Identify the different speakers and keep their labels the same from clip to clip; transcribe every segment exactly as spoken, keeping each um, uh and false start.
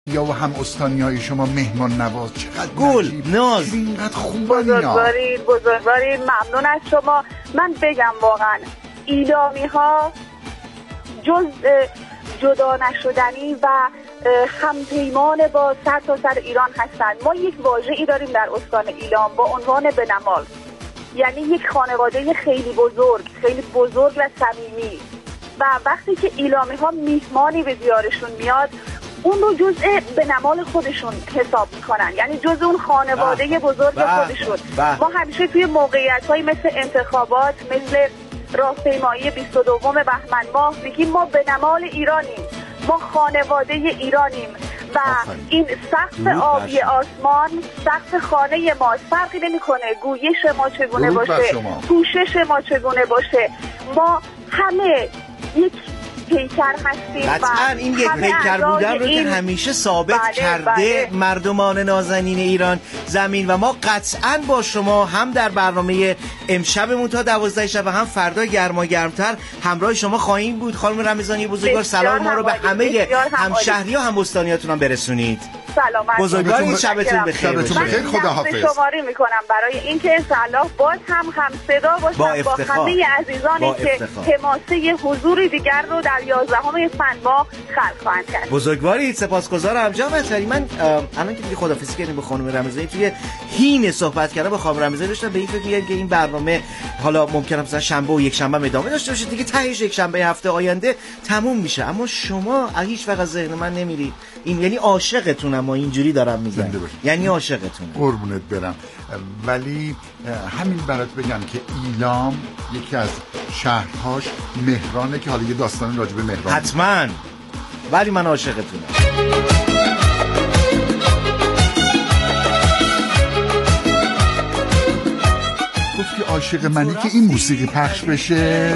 Speaker 1: یا و هم استانیای شما مهمان نواز، چقدر
Speaker 2: گل ناز،
Speaker 1: اینقدر خوبه.
Speaker 3: بزرگوارید بزرگوارید، ممنون از شما. من بگم واقعا ایلامی ها جز جدا نشدنی و همپیمان با سر تا سر ایران هستند. ما یک واژه‌ای داریم در استان ایلام با عنوان بنمال، یعنی یک خانواده خیلی بزرگ، خیلی بزرگ و صمیمی، و وقتی که ایلامی ها میهمانی به دیارشون میاد اون رو جزء بنمال خودشون حساب میکنن، یعنی جزء اون خانواده با. بزرگ با. خودشون با. ما همیشه توی موقعیت های مثل انتخابات، مثل راهپیمایی بیست و دوم بهمن ماه میگیم ما بنمال ایرانیم، ما خانواده ایرانیم و این سقف آبی آسمان سقف خانه ما، فرقی نمیکنه گویش ما چگونه باشه، پوشش ما چگونه باشه، ما همه یک پیکر هستیم.
Speaker 2: قطعا این یک پیکر بودن رو که همیشه ثابت بله کرده بله. مردمان نازنین ایران زمین، و ما قطعا با شما هم در برنامه امشبمون تا دوازده شب و هم فردا گرما گرمتر همراه شما خواهیم بود. خانم رمضانی بزرگوار، سلام ما رو به همه همشهری و هم استانیاتون هم برسونید.
Speaker 3: سلامت
Speaker 2: بزرگوار، شبتون بخیر.
Speaker 1: شبتون بخیر، خداحافظ.
Speaker 3: شماری میکنم برای اینکه انشاءالله باز هم هم صدا باشم با, با همه عزیزانی که حماسه حضور دیگر رو در یازدهم فن ماه خلق خواهند کرد.
Speaker 2: بزرگوارید، سپاسگزارم. جناب عطاری، من الان که دیگه خداحافظی کردیم با خانم رمضانی، توی هین صحبت کردم با خانم رمضانی داشتم به این فکر می‌کردم که این برنامه حالا ممکنه مثلا شنبه و یک شنبه ادامه داشته باشه، دیگه تهش یک شنبه هفته آینده تموم میشه، اما شما هیچ وقت از ذهن من نمیرید. این یعنی عاشقتونم، ما اینجوری دارم میگم، یعنی عاشقتونم.
Speaker 1: قربونت برم. ولی همین برات بگم که ایلام یکی از شهرهاش مهرانه، که حالا یه داستان راجع به مهران
Speaker 2: حتما، ولی من عاشقتونم.
Speaker 1: گفتی عاشق منی که این موسیقی پخش بشه.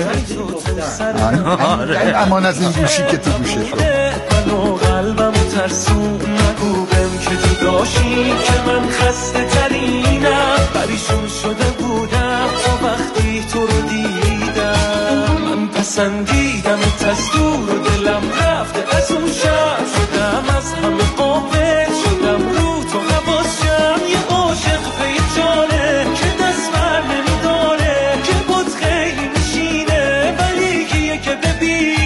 Speaker 1: این امان از این گوشی که تو گوشه شد.
Speaker 4: منو قلبمو ترسون نگو بهم که جداشی، که من خسته ترینم، پریشون شده بودم تا وقتی تو رو دیدم. من پسندیدم از دور و دلم رفته از اون شب، شدم از همه قافل، شدم رو تو حواسم، یه عاشق پی جانه که دست بر نمیداره، که بود خیلی میشینه ولی کیه که ببین.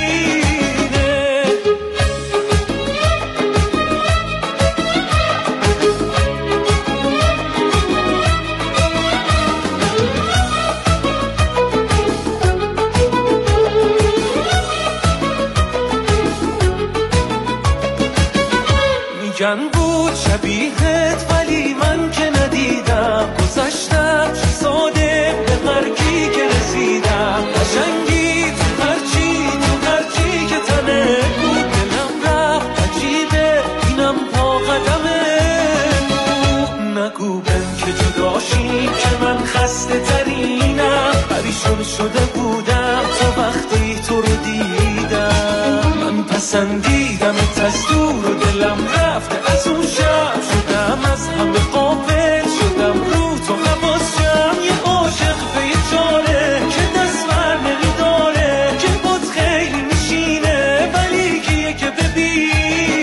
Speaker 4: میگن بود شبیهت ولی من که ندیدم، گذشتم چه ساده به مرگی که رسیدم، قشنگی تو هرچی تو هرچی که تنه بود، دلم رفت عجیبه اینم پا قدمه بود. نگو بهم که جداشی که من خسته ترینم، پریشون شده بودم تا وقتی تو رو دیدم. من پسندیدم از دور و دلم رفته از اون شب، شدم از همه قافل، شدم رو تو حواسم، یه عاشق پی جانه که دست بر نمیداره، که بود خیلی میشینه ولی کیه که ببینه.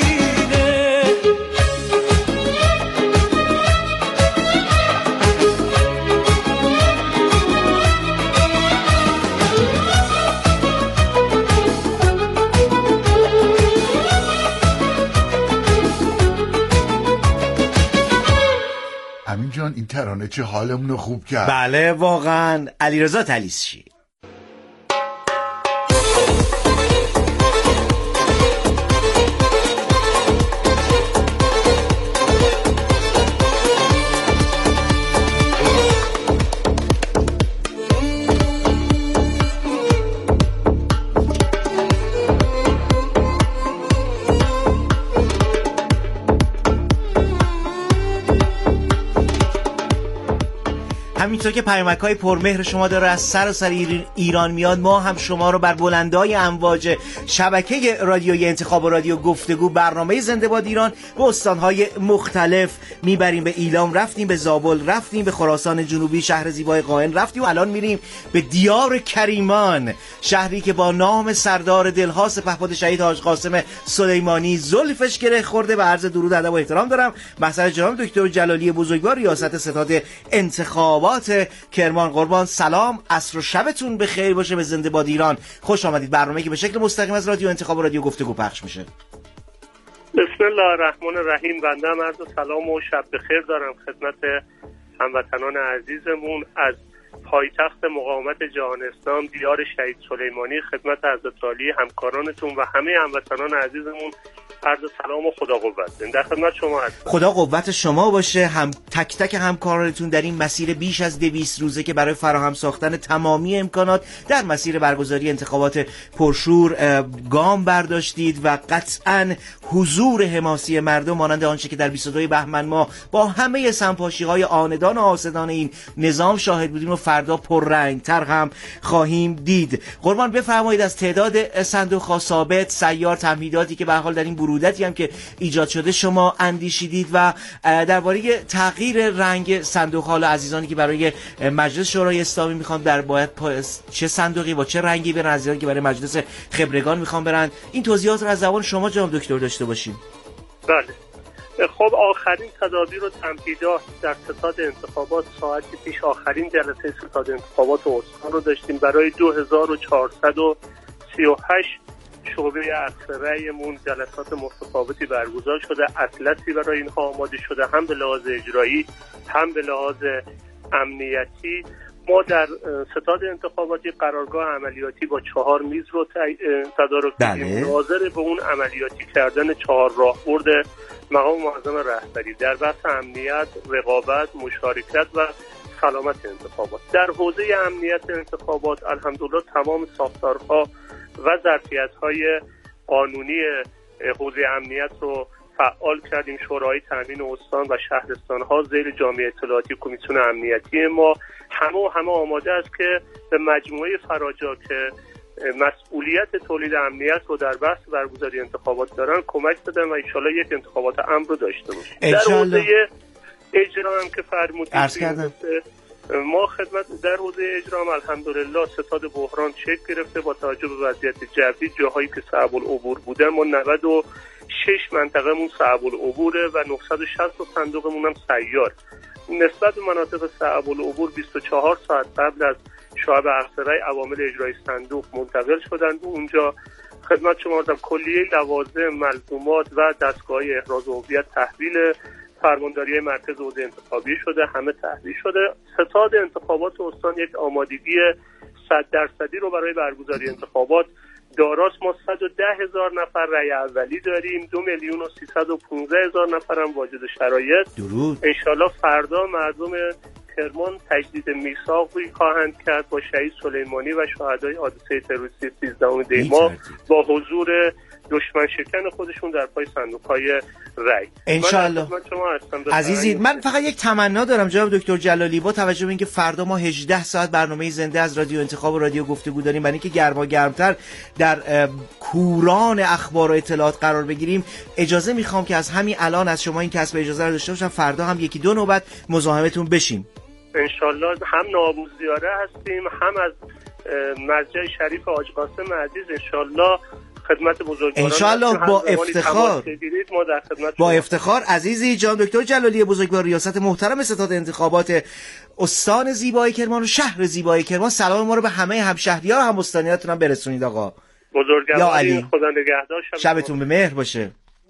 Speaker 1: امین جان، این ترانه چه حالمون رو خوب کرد.
Speaker 2: بله واقعا. علیرضا طلیسچی. همینطور که پیامک‌های پرمهر شما داره از سراسر ایران میاد، ما هم شما رو بر بلندای امواج شبکه رادیوی انتخاب و رادیو گفتگو برنامه زنده باد ایران به استان‌های مختلف میبریم. به ایلام رفتیم، به زابل رفتیم، به خراسان جنوبی شهر زیبای قائن رفتیم و الان میریم به دیار کریمان، شهری که با نام سردار دلها سپهبد شهید حاج قاسم سلیمانی زلفش گره خورده. و عرض درود ادب و احترام دارم محضر جناب دکتر جلالی بزرگوار ریاست ستاد انتخابات کرمان. قربان سلام، عصر و شبتون بخیر باشه. به زنده باد ایران خوش آمدید، برنامه‌ای که به شکل مستقیم از رادیو انتخاب و رادیو گفتگو پخش میشه.
Speaker 5: بسم الله الرحمن الرحیم. بنده هم عرض سلام و شب بخیر دارم خدمت هموطنان عزیزمون از پایتخت مقاومت جهان اسلام دیار شهید سلیمانی، خدمت حضرت عالی همکارانتون و همه هموطنان عزیزمون عرض سلام و خدا قوت. در خدمت شما هستم.
Speaker 2: خدا قوت شما باشه، هم تک تک همکارانتون در این مسیر بیش از دویست روزه که برای فراهم ساختن تمامی امکانات در مسیر برگزاری انتخابات پرشور گام برداشتید و قطعاً حضور حماسی مردم مانند آنچه که در بیست و دو بهمن ما با همه سمپاشی‌های آندان و حاسدان این نظام شاهد بودیم و فردا پررنگ‌تر هم خواهیم دید. قربان بفرمایید از تعداد صندوق‌ها ثابت، سیار، تمهیداتی که به هر حال در این برودتی هم که ایجاد شده شما اندیشیدید و درباره تغییر رنگ صندوق‌ها عزیزانی که برای مجلس شورای اسلامی میخوان در باید چه صندوقی با چه رنگی برن، عزیزانی که برای مجلس خبرگان میخوان برن، این توضیحات رو از زبان شما جناب دکتر داشته باشیم.
Speaker 5: بله. خب آخرین تدابیر و تمهیدات در ستاد انتخابات ساعتی پیش آخرین جلسه ستاد انتخابات استان رو داشتیم. برای دو هزار و چهارصد و سی و هشت شعبه اکثریمون جلسات متفاوتی برگزار شده، اطلسی برای اینها آماده شده، هم به لحاظ اجرایی هم به لحاظ امنیتی. ما در ستاد انتخاباتی قرارگاه عملیاتی با چهار میز رو تدارک کردیم، ناظر به اون عملیاتی کردن چهار راهبرد مقام معظم رهبری در بحث امنیت، رقابت، مشارکت و سلامت انتخابات. در حوزه امنیت انتخابات الحمدلله تمام ساختارها و ظرفیت‌های قانونی حوزه امنیت رو فعال کردیم. شورای تامین استان و شهرستان‌ها زیر جامعه اطلاعاتی کمیسیون امنیتی ما همه و همه آماده است که به مجموعه فراجا که مسئولیت تولید امنیت رو در بحث برگزاری انتخابات دارن کمک بدن و انشالله یک انتخابات امن رو داشته باشیم. در حوزه اجرا هم که فرمودید ما خدمت در حوزه اجرا هم الحمدلله ستاد بحران شکل گرفته. با توجه به وضعیت جوی جاهایی که صعب العبور بودن ما نود و شش منطقه‌مون صعب العبوره و نهصد و شصت صندوقمون هم سیار. نسبت به مناطق صعب العبور بیست و چهار ساعت قبل از شعب اکثرای عوامل اجرای صندوق منتقل شدند و اونجا خدمت شما دادم کلیه لوازم، ملزومات و دستگاه احراز هویت تحویل فرمانداری مرکز حوزه انتخابی شده، همه تحویل شده. ستاد انتخابات استان یک آمادگی صد درصدی رو برای برگزاری انتخابات داراست. ما صد و ده هزار نفر رأی اولی داریم، دو میلیون و سیصد و پانزده هزار نفر هم واجد شرایط. درود. انشالله فردا مردم کرمان تجدید میثاقی خواهند کرد با شهید سلیمانی و شهدای حادثه تروریستی سیزدهم دی ماه با حضور دشمن شکن خودشون در پای صندوق‌های رای.
Speaker 2: انشالله. عزیزی من فقط یک تمنا دارم جناب دکتر جلالی، با توجه به اینکه فردا ما هجده ساعت برنامه زنده از رادیو انتخاب و رادیو گفتگو داریم، برای اینکه گرما گرمتر در کوران اخبار و اطلاعات قرار بگیریم، اجازه میخوام که از همین الان از شما این کسب اجازه رو داشته باشم فردا هم یکی دو نوبت مزاحمتون بشیم.
Speaker 5: انشالله هم نوابوس زیاره هستیم هم از مرجع شریف حاج قاسم عزیز انشالله خدمت بزرگواران
Speaker 2: انشالله با افتخار
Speaker 5: ما در خدمت
Speaker 2: با افتخار. عزیزی جناب دکتر جلالی بزرگوار ریاست محترم ستاد انتخابات استان زیبای کرمان و شهر زیبای کرمان، سلام ما رو به همه همشهری‌ها و هم استانیاتون هم برسونید آقا.
Speaker 5: بزرگوارین خدا نگهدار،
Speaker 2: شبتون به مهر باشه.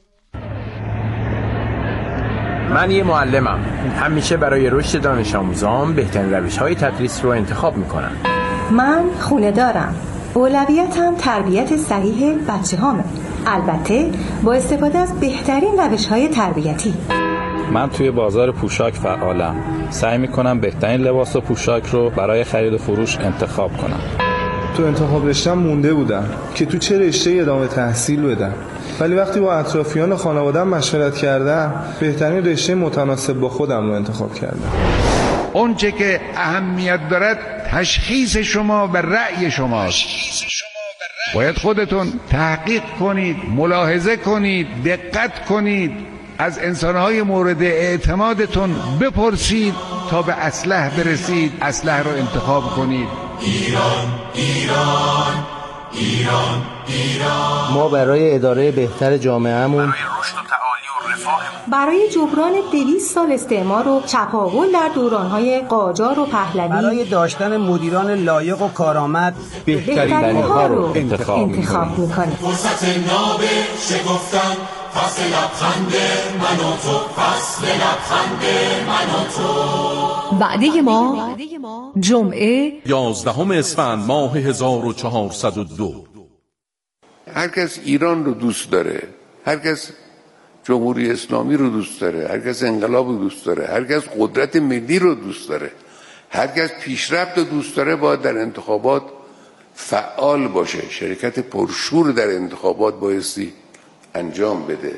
Speaker 6: من یه معلمم، همیشه برای رشد دانش آموزان بهترین روش‌های تدریس رو انتخاب می‌کنم.
Speaker 7: من خونه دارم، اولویتم تربیت صحیح بچه هامه، البته با استفاده از بهترین روش‌های تربیتی.
Speaker 8: من توی بازار پوشاک فعالم، سعی می‌کنم بهترین لباس و پوشاک رو برای خرید و فروش انتخاب کنم.
Speaker 9: تو انتخاب رشته‌ام مونده بودم که تو چه رشته‌ای ادامه تحصیل بدم، ولی وقتی با اطرافیان خانواده‌ام مشورت کردم بهترین رشته متناسب با خودم رو انتخاب کردم.
Speaker 10: اونچه که اهمیت دارد تشخیص شما و رأی شماست. باید خودتون تحقیق کنید، ملاحظه کنید، دقت کنید، از انسانهای مورد اعتمادتون بپرسید تا به اصلح برسید، اصلح رو انتخاب کنید.
Speaker 11: ایران ایران ایران ایران.
Speaker 12: ما برای اداره بهتر جامعهمون،
Speaker 11: برای رشد و تعالی و رفاهمون،
Speaker 7: برای جبران دویست سال استعمار و چپاول در دورانهای قاجار و پهلوی،
Speaker 12: برای داشتن مدیران لایق و کارآمد
Speaker 7: بهترین ها رو انتخاب, انتخاب میکنیم.
Speaker 11: فرصت ناب شگفتن، فصل لبخند من و تو، فصل لبخند من و تو.
Speaker 13: وعده ما جمعه
Speaker 14: یازدهم اسفند ماه هزار و چهارصد و دو.
Speaker 15: هر کس ایران رو دوست داره، هر کس جمهوری اسلامی رو دوست داره، هر کس انقلاب رو دوست داره، هر کس قدرت ملی رو دوست داره، هر کس پیشرفت رو دوست داره، باید در انتخابات فعال باشه. شرکت پرشور در انتخابات بایستی انجام بده.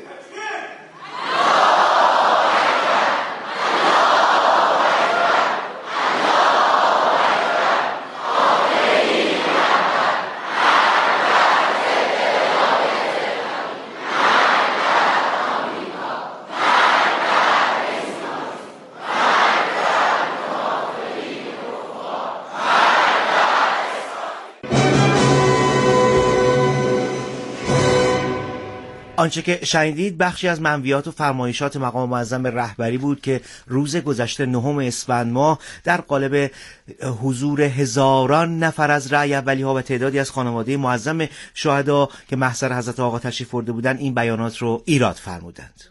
Speaker 2: آنچه که شنیدید بخشی از منویات و فرمایشات مقام معظم رهبری بود که روز گذشته نهم اسفند ماه در قالب حضور هزاران نفر از رأی اولی‌ها و تعدادی از خانواده معظم شهدا که محضر حضرت آقا تشریف برده بودند این بیانات رو ایراد فرمودند.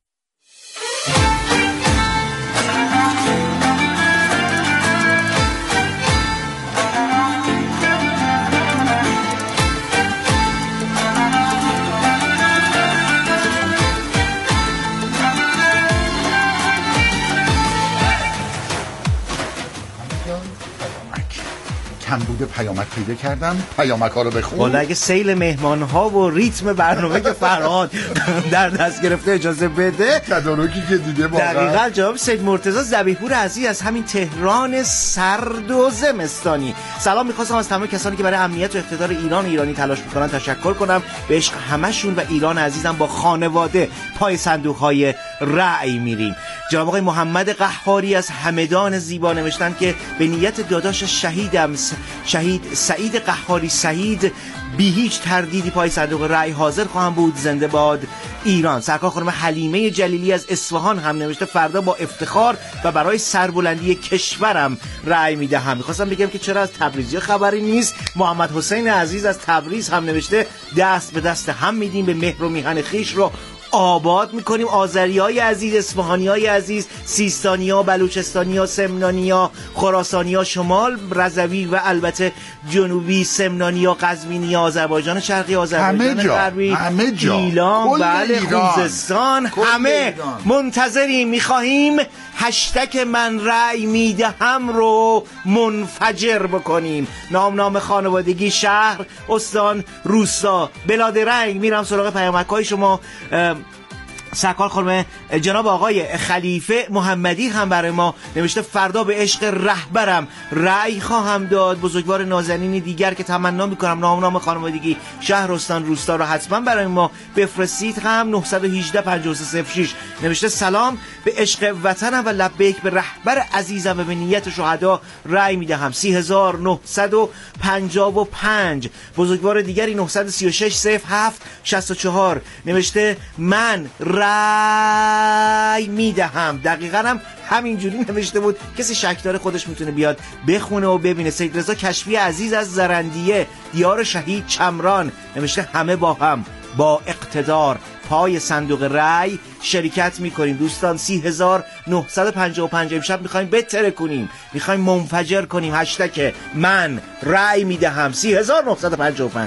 Speaker 1: کمبود پیامک پیدا کردم، پیامک ها رو بخون.
Speaker 2: والا اگه سیل مهمان ها و ریتم برنامه که فرهاد در دست گرفته اجازه بده،
Speaker 1: تدارکی که دیگه واقعا.
Speaker 2: دقیقاً جناب سید مرتضی ذبیحپور عزیز از همین تهران سرد و زمستانی. سلام می‌خواستم از تمام کسانی که برای امنیت و اقتدار ایران و ایرانی تلاش می‌کنن تشکر کنم. به عشق همشون و ایران عزیزم با خانواده پای صندوق‌های رأی میریم. جناب آقای محمد قحاری از همدان زیبا نوشتن که به نیت داداش شهیدم شهید سعید قحاری سعید بی هیچ تردیدی پای صندوق رأی حاضر خواهم بود. زنده باد ایران. سرکار خانم حلیمه جلیلی از اصفهان هم نوشته فردا با افتخار و برای سربلندی کشورم رأی میدهم. میخواستم بگم که چرا از تبریزی خبری نیست. محمد حسین عزیز از تبریز هم نوشته دست به دست هم میدیم، به مهر و میهن خیش رو آباد میکنیم. آذریای عزیز، اصفهانیای عزیز، سیستانیا، بلوچستانیا، سمنانیا، خراسانیا شمال، رضوی و البته جنوبی، سمنانیا، قزوینیا، آذربایجان شرقی، آذربایجان غربی،
Speaker 1: همه جا،
Speaker 2: ایلام، بله، خوزستان، همه
Speaker 1: ایران.
Speaker 2: منتظریم. میخواهیم هشتگ من رأی میدهم رو منفجر بکنیم. نام نام خانوادگی، شهر، استان، روستا، بلاد رنگ. میرم سراغ پیامک‌های شما. سرکار خانم جناب آقای خلیفه محمدی هم برای ما نوشته فردا به عشق رهبرم رأی خواهم داد. بزرگوار نازنین دیگر که تمنا میکنم نام نام خانوادگی، شهر، استان، روستا رو حتما برای ما بفرستید. هم نه یک هشت پنج سه صفر شش نوشته سلام، به عشق وطنم و لبیک به رهبر عزیزم و به نیت شهدا رأی میدهم. سی هزار نهصد و پنجاه و پنج. بزرگوار دیگری نه سه شش صفر هفت شصت و چهار نوشته من رای میدهم. دقیقاً هم همینجوری نوشته بود. کسی شک داره خودش میتونه بیاد بخونه و ببینه. سید رضا کشفی عزیز از زرندیه دیار شهید چمران نوشته همه با هم با اقتدار پای صندوق رای شرکت میکنیم. دوستان سی هزار نهصد و پنجاه و پنج امشب میخوایم بتره کنیم، میخوایم منفجر کنیم. هشتگ من رای میدهم سی هزار نهصد و پنجاه و پنج.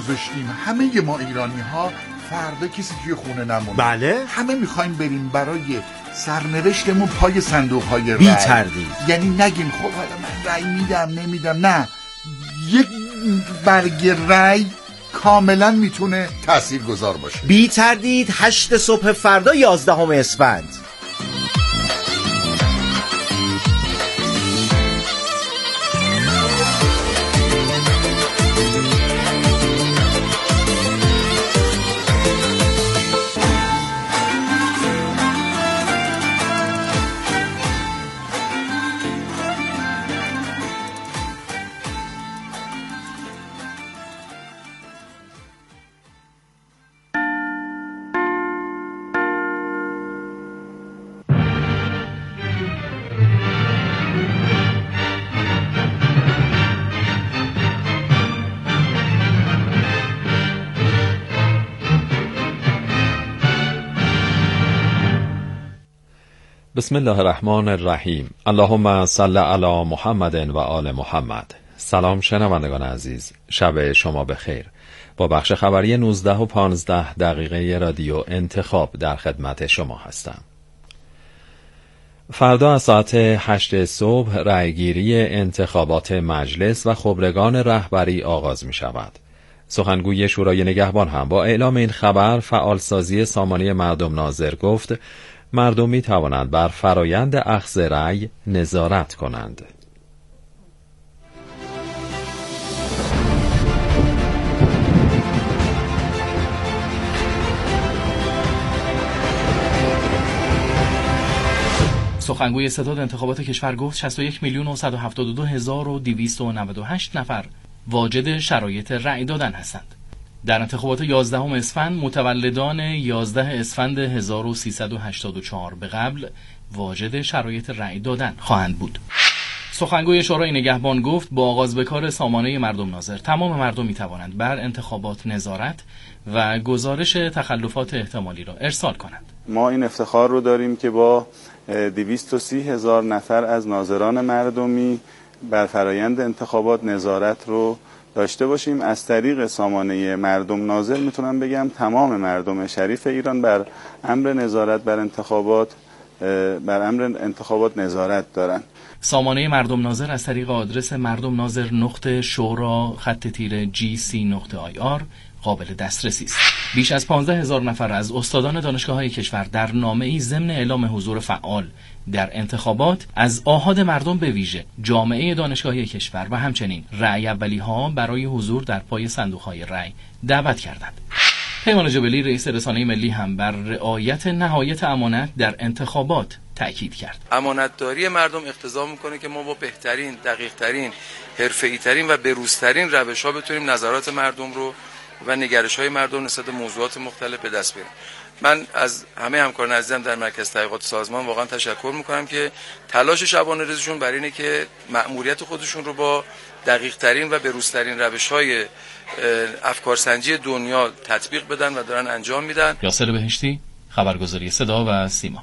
Speaker 1: بشیم همه ما ایرانی ها فردا کسی توی خونه نمونه.
Speaker 2: بله.
Speaker 1: همه میخوایم بریم برای سرنوشتمون پای صندوق های رای.
Speaker 2: بی تردید.
Speaker 1: یعنی نگیم خب حالا من رای میدم نمیدم، نه، یک برگ رای کاملا میتونه تاثیرگذار باشه.
Speaker 2: بی تردید هشت صبح فردا یازدهم اسفند.
Speaker 16: بسم الله الرحمن الرحیم. اللهم صل علی محمد و آل محمد. سلام شنوندگان عزیز، شب شما بخیر. با بخش خبری نوزده و پانزده دقیقه رادیو انتخاب در خدمت شما هستم. فردا از ساعت هشت صبح رأیگیری انتخابات مجلس و خبرگان رهبری آغاز می شود. سخنگوی شورای نگهبان هم با اعلام این خبر فعالسازی سامانه مردم ناظر گفت مردم می توانند بر فرایند اخذ رأی نظارت کنند.
Speaker 17: سخنگوی ستاد انتخابات کشور گفت شصت و یک میلیون و صد و هفتاد و دو هزار و دویست و نود و هشت نفر واجد شرایط رأی دادن هستند. در انتخابات یازدهم اسفند متولدان یازده اسفند هزار و سیصد و هشتاد و چهار به قبل واجد شرایط رأی دادن خواهند بود. سخنگوی شورای نگهبان گفت با آغاز به کار سامانه مردم ناظر تمام مردم می توانند بر انتخابات نظارت و گزارش تخلفات احتمالی را ارسال کنند.
Speaker 18: ما این افتخار رو داریم که با دویست و سی هزار نفر از ناظران مردمی بر فرایند انتخابات نظارت رو داشته باشیم. از طریق سامانه مردم ناظر میتونم بگم تمام مردم شریف ایران بر امر نظارت بر انتخابات بر امر انتخابات نظارت دارن.
Speaker 17: سامانه مردم ناظر از طریق آدرس مردم ناظر نقطه شورا خط تیره جی سی نقطه آی آر قابل دسترسی است. بیش از پانزده هزار نفر از استادان دانشگاه‌های کشور در نامه‌ای ضمن اعلام حضور فعال در انتخابات از آحاد مردم به ویژه جامعه دانشگاهی کشور و همچنین رأی اولی‌ها برای حضور در پای صندوق‌های رأی دعوت کردند. پیمان جبلی رئیس رسانه ملی هم بر رعایت نهایت امانت در انتخابات تأکید کرد.
Speaker 19: امانتداری مردم اقتضا میکنه که ما با بهترین، دقیق‌ترین، حرفه‌ای‌ترین و بروزترین روش‌ها بتونیم نظرات مردم رو و نگرش‌های مردم نسبت به موضوعات مختلف به دست بیاریم. من از همه همکاران عزیزم در مرکز تحقیقات سازمان واقعا تشکر میکنم که تلاش شبانه روزشون برای اینه که مأموریت خودشون رو با دقیق ترین و بروزترین روش‌های افکارسنجی دنیا تطبیق بدن و دارن انجام میدن.
Speaker 17: یاسر بهشتی، خبرگزاری صدا و سیما.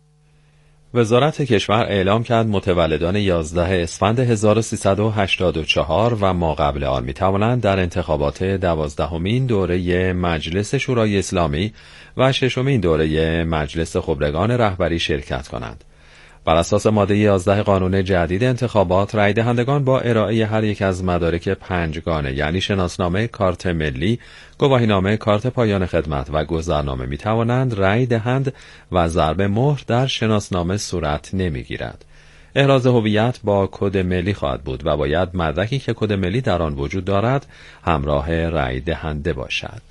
Speaker 16: وزارت کشور اعلام کرد متولدان یازده اسفند هزار و سیصد و هشتاد و چهار و ما قبل آن می توانند در انتخابات دوازدهمین دوره مجلس شورای اسلامی و ششمین دوره مجلس خبرگان رهبری شرکت کنند. بر اساس ماده یازده قانون جدید انتخابات، رای دهندگان با ارائه هر یک از مدارک پنجگانه یعنی شناسنامه، کارت ملی، گواهینامه، کارت پایان خدمت و گذرنامه می توانند رای دهند و ضرب مهر در شناسنامه صورت نمی گیرد. احراز هویت با کد ملی خواهد بود و باید مدرکی که کد ملی در آن وجود دارد همراه رای دهنده باشد.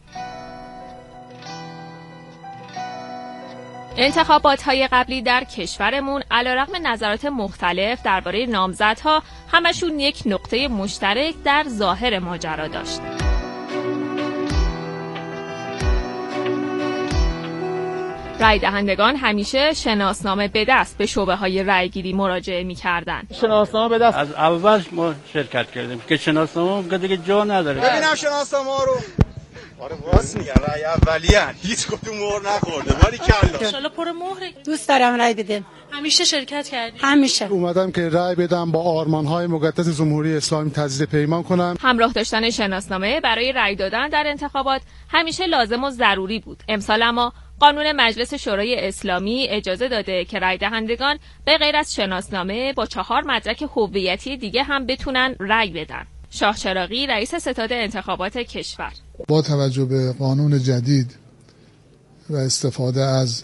Speaker 20: انتخابات‌های قبلی در کشورمون علیرغم نظرات مختلف درباره نامزدها همشون یک نقطه مشترک در ظاهر ماجرا داشت. رای دهندگان همیشه شناسنامه به دست به شعبه‌های رایگیری مراجعه می‌کردند.
Speaker 21: شناسنامه به دست از اول ما شرکت کردیم که شناسنامه دیگه جا نداره.
Speaker 22: ببینم شناسنامه رو.
Speaker 21: آره راست میگن، رأی اولیه هیچ کدوم مهر نخورده. باری کلا
Speaker 22: ان شاءالله پر مهره.
Speaker 23: دوست دارم رأی بدم.
Speaker 22: همیشه شرکت کردی؟
Speaker 23: همیشه.
Speaker 24: اومدم که رأی بدم، با آرمان‌های مقدس جمهوری اسلامی تجدید پیمان کنم.
Speaker 20: همراه داشتن شناسنامه برای رأی دادن در انتخابات همیشه لازم و ضروری بود. امسال اما قانون مجلس شورای اسلامی اجازه داده که رأی دهندگان به غیر از شناسنامه با چهار مدرک هویتی دیگه هم بتونن رأی بدن. شاه چراغی رئیس ستاد انتخابات کشور:
Speaker 24: با توجه به قانون جدید و استفاده از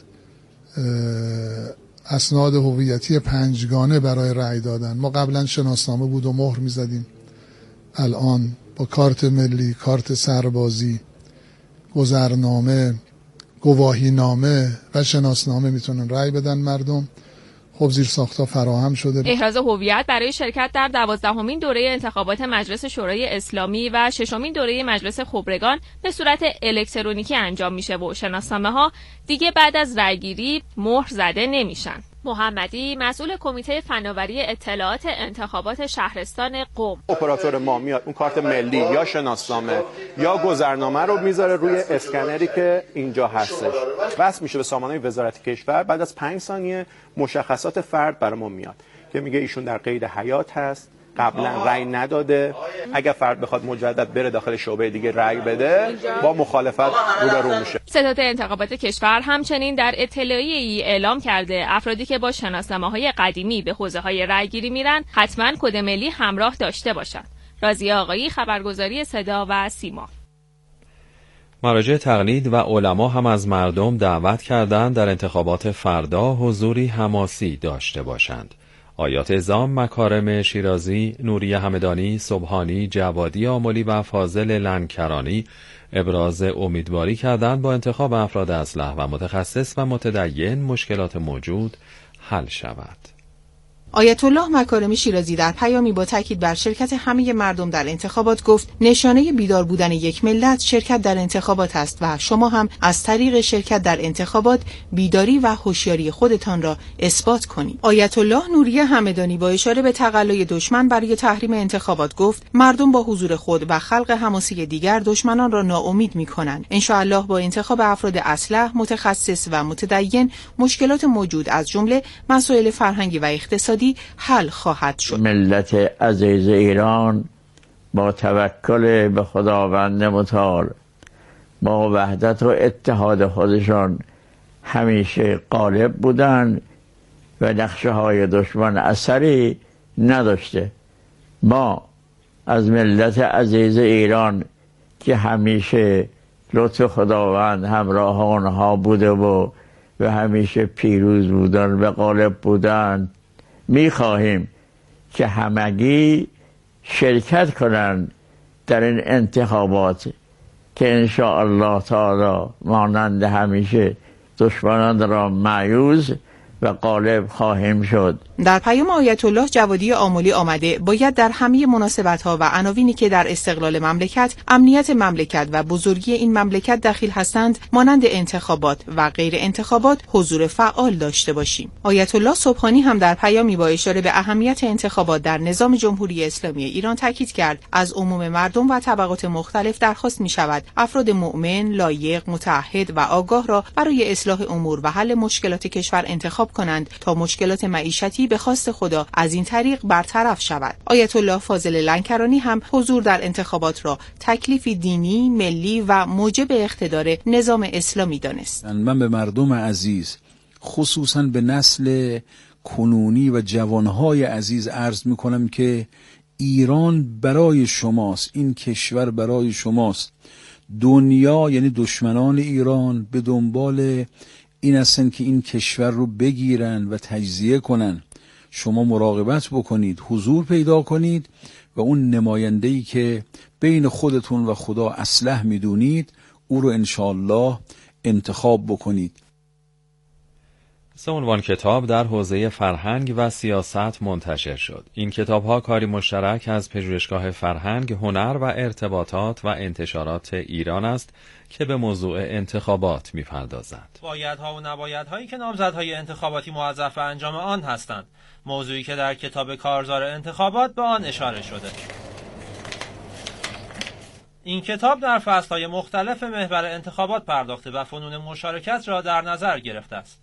Speaker 24: اسناد هویتی پنجگانه برای رأی دادن، ما قبلا شناسنامه بود و مهر می‌زدیم، الان با کارت ملی، کارت سربازی، گذرنامه، گواهی نامه و شناسنامه میتونن رأی بدن مردم. خب زیر ساختها فراهم شده.
Speaker 20: احراز هویت برای شرکت در دوازدهمین دوره انتخابات مجلس شورای اسلامی و ششمین دوره مجلس خبرگان به صورت الکترونیکی انجام میشه و شناسنامه ها دیگه بعد از رأیگیری مهر زده نمیشن. محمدی مسئول کمیته فناوری اطلاعات انتخابات شهرستان قم:
Speaker 25: اپراتور ما میاد اون کارت ملی یا شناسنامه یا گذرنامه رو میذاره روی اسکنری که اینجا هستش، وصل میشه به سامانه وزارت کشور. بعد از پنج ثانیه مشخصات فرد برای ما میاد که میگه ایشون در قید حیات هست، قبلا رأی نداده، اگر فرد بخواد مجدد بره داخل شعبه دیگه رأی بده با مخالفت روبرو میشه.
Speaker 20: ستاد انتخابات کشور همچنین در اطلاعیه‌ای اعلام کرده افرادی که با شناسنامه‌های قدیمی به حوزه‌های رأیگیری میرن حتما کد ملی همراه داشته باشند. راضیه آقایی، خبرگزاری صدا و سیما.
Speaker 16: مراجع تقلید و علما هم از مردم دعوت کردند در انتخابات فردا حضوری حماسی داشته باشند. آیات اعظام، مکارم شیرازی، نوریه همدانی، سبحانی، جوادی آملی و فاضل لنکرانی ابراز امیدواری کردند با انتخاب افراد اصلح و متخصص و متدین مشکلات موجود حل شود.
Speaker 26: آیت الله مکارمی شیرازی در پیامی با تاکید بر شرکت همه مردم در انتخابات گفت نشانه بیدار بودن یک ملت شرکت در انتخابات است و شما هم از طریق شرکت در انتخابات بیداری و هوشیاری خودتان را اثبات کنید. آیت الله نوریه همدانی با اشاره به تقلای دشمن برای تحریم انتخابات گفت مردم با حضور خود و خلق حماسی دیگر دشمنان را ناامید می‌کنند. ان شاء الله با انتخاب افراد اصلح، متخصص و متدین مشکلات موجود از جمله مسائل فرهنگی و اقتصادی حل خواهد شد.
Speaker 27: ملت عزیز ایران با توکل به خداوند متعال، با وحدت و اتحاد خودشان همیشه غالب بودند و نقشه های دشمن اثری نداشته. ما از ملت عزیز ایران که همیشه لطف خداوند همراه آنها بوده و و همیشه پیروز بودن و غالب بودن می‌خواهیم که همگی شرکت کنند در این انتخابات که ان شاء الله تعالی مانند همیشه دشمنان را مایوس و غالب خواهیم شد.
Speaker 26: در پیام آیت الله جوادی آملی آمده باید در همه مناسبت‌ها و عناوینی که در استقلال مملکت، امنیت مملکت و بزرگی این مملکت دخیل هستند مانند انتخابات و غیر انتخابات حضور فعال داشته باشیم. آیت الله سبحانی هم در پیامی با اشاره به اهمیت انتخابات در نظام جمهوری اسلامی ایران تاکید کرد از عموم مردم و طبقات مختلف درخواست می‌شود افراد مؤمن، لایق، متعهد و آگاه را برای اصلاح امور و حل مشکلات کشور انتخاب کنند تا مشکلات معیشتی به خواست خدا از این طریق برطرف شود. آیت الله فاضل لنکرانی هم حضور در انتخابات را تکلیفی دینی، ملی و موجب اقتدار نظام اسلامی دانست.
Speaker 28: من به مردم عزیز، خصوصا به نسل کنونی و جوانهای عزیز عرض میکنم که ایران برای شماست، این کشور برای شماست. دنیا یعنی دشمنان ایران به دنبال این هستن که این کشور رو بگیرن و تجزیه کنن. شما مراقبت بکنید، حضور پیدا کنید و اون نماینده‌ای که بین خودتون و خدا اصلح میدونید او رو انشاءالله انتخاب بکنید.
Speaker 16: سه عنوان کتاب در حوزه فرهنگ و سیاست منتشر شد. این کتاب‌ها کاری مشترک از پژوهشگاه فرهنگ، هنر و ارتباطات و انتشارات ایران است که به موضوع انتخابات می‌پردازد.
Speaker 29: بایدها و نبایدهایی که نامزدهای انتخاباتی موظف به انجام آن هستند، موضوعی که در کتاب کارزار انتخابات به آن اشاره شده. این کتاب در فصل‌های مختلف محور انتخابات پرداخته و فنون مشارکت را در نظر گرفته است.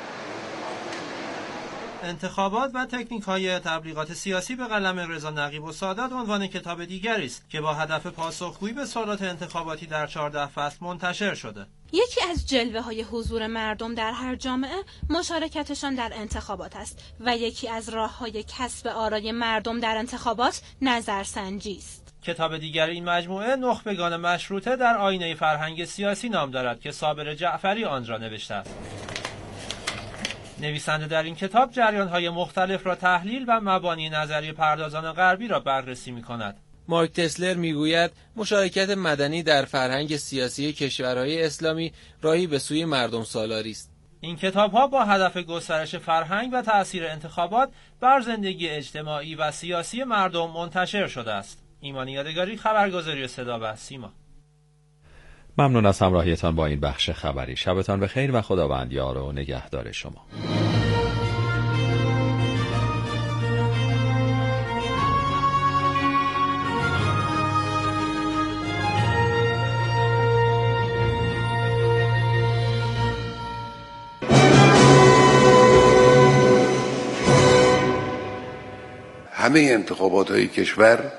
Speaker 29: انتخابات و تکنیک‌های تبلیغات سیاسی به قلم رضا نقیب و سادات عنوان کتاب دیگری است که با هدف پاسخگویی به سوالات انتخاباتی در چهارده فصل منتشر شده.
Speaker 22: یکی از جلوه های حضور مردم در هر جامعه مشارکتشان در انتخابات است و یکی از راه های کسب آرای مردم در انتخابات نظرسنجی است.
Speaker 29: کتاب دیگر این مجموعه نخبگان مشروطه در آینه فرهنگ سیاسی نام دارد که صابر جعفری آن را نوشته است. نویسنده در این کتاب جریان‌های مختلف را تحلیل و مبانی نظری پردازان غربی را بررسی می‌کند.
Speaker 3: مارک تسلر میگوید مشارکت مدنی در فرهنگ سیاسی کشورهای اسلامی راهی به سوی مردم سالاری است.
Speaker 29: این کتاب‌ها با هدف گسترش فرهنگ و تأثیر انتخابات بر زندگی اجتماعی و سیاسی مردم منتشر شده است. ایمان یادگاری، خبرگزاری صدا و سیما.
Speaker 16: ممنون از همراهیتان با این بخش خبری. شبتان بخیر و خداوند یار و نگهدار شما.
Speaker 15: همه انتخابات های کشور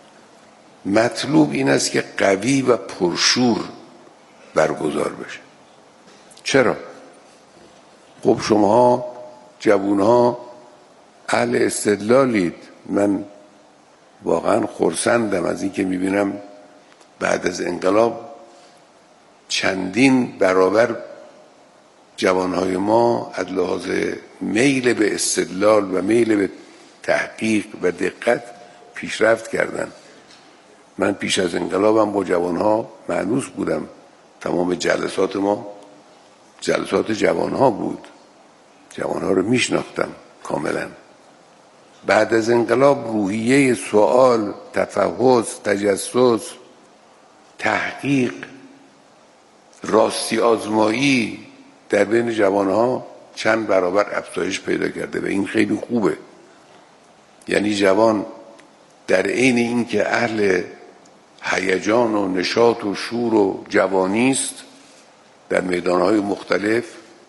Speaker 15: مطلوب این است که قوی و پرشور برگزار بشه. چرا؟ خب شما جوانها اهل استدلالید. من واقعا خرسندم از این که میبینم بعد از انقلاب چندین برابر جوانهای ما از لحاظ میل به استدلال و میل به تحقیق و دقت پیشرفت کردن. من پیش از انقلابم با جوانها مانوس بودم. تمام جلسات ما جلسات جوانها بود. جوانها رو میشناختم کاملا. بعد از انقلاب روحیه سوال، تفحص، تجسس، تحقیق، راستی آزمایی در بین جوانها چند برابر افزایش پیدا کرده و این خیلی خوبه. یعنی جوان در عین اینکه اهل هیجان و نشاط و شور و جوانی است در میدانهای مختلف،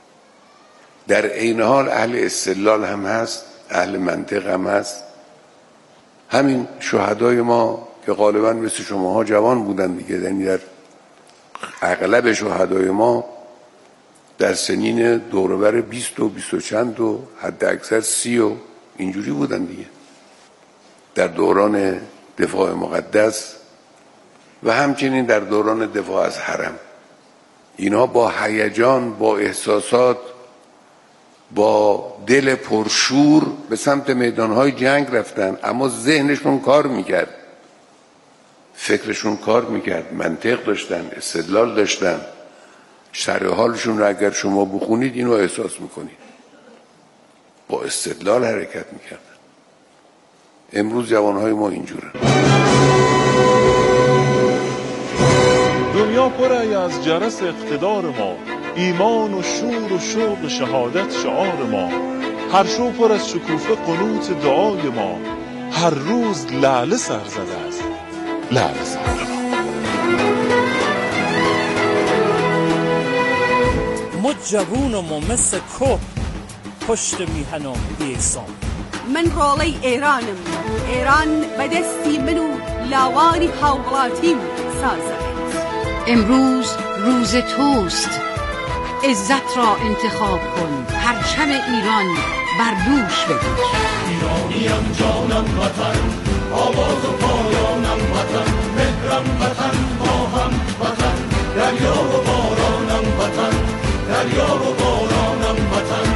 Speaker 15: در عین حال اهل استدلال هم هست، اهل منطق هم هست. همین شهدای ما که غالبا مثل شماها جوان بودن دیگه، یعنی در اغلب شهدای ما در سنین دوربر بیست و بیست و چند و حد اکثر سی و اینجوری بودن دیگه، در دوران دفاع مقدس و همچنین در دوران دفاع از حرم. اینها با هیجان، با احساسات، با دل پرشور به سمت میدانهای جنگ رفتن، اما ذهنشون کار میکرد، فکرشون کار میکرد، منطق داشتن، استدلال داشتن. شرح حالشون رو اگر شما بخونید اینو احساس میکنید، با استدلال حرکت میکردن. امروز جوانهای ما اینجورن.
Speaker 4: دنیا پر از جرس اقتدار ما، ایمان و شور و شوق شهادت شعار ما. هر شو پر از شکوفه قنوت دعای ما، هر روز لعل سر زده است لعل سر ما.
Speaker 5: ما جوونم و مثل که پشت میهنم بیسام.
Speaker 6: من رالی ایرانم، ایران به دستی منو لاوانی حولاتیم سازد.
Speaker 8: امروز روز توست، عزت را انتخاب کن، پرچم ایران بر دوش بگیر.
Speaker 11: ایرانیم جانم وطن، آواز و پایانم وطن، مهرم وطن، ماهم وطن، دریا و بارانم وطن، دریا و بارانم وطن.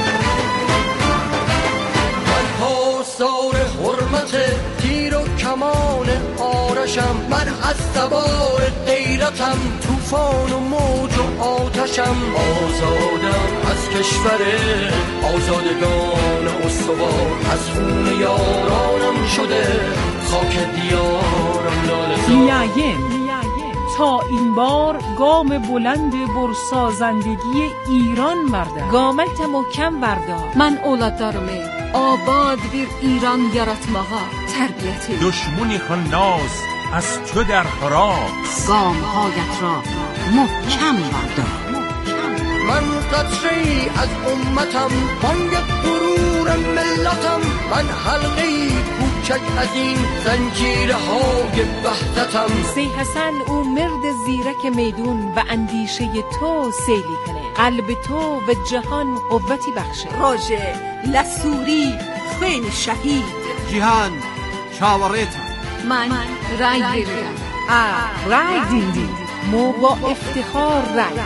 Speaker 11: من پاسدار حرمت تیر و کمان آرشم، من از سوار غیرتم، طوفان و موج و آتشم. آزادم از کشور آزادگان استوار، از خون یارانم شده خاک دیارم لاله‌زار.
Speaker 26: میایم تا این بار گام بلند برسازندگی ایران برده.
Speaker 5: گامت محکم بردار.
Speaker 8: من اولادlarımı آباد bir İran yaratmağa terbiyetim.
Speaker 4: Düşmuni xannaz
Speaker 5: از تو در حراس.
Speaker 8: گام‌هایت را محکم بردار.
Speaker 11: من قطره‌ای از امتم، بانگ غرور ملتم. من حلقه‌ای کوچک از این زنجیرهای وحدتم.
Speaker 1: سی حسن او مرد زیرک میدون و اندیشه تو سیلی کنه. قلب تو و جهان قوتی بخشه.
Speaker 6: راجه لسوری خوین شهید.
Speaker 2: جهان شاوریتا.
Speaker 1: من رای دیدم. رای دیدیم. مو با افتخار رای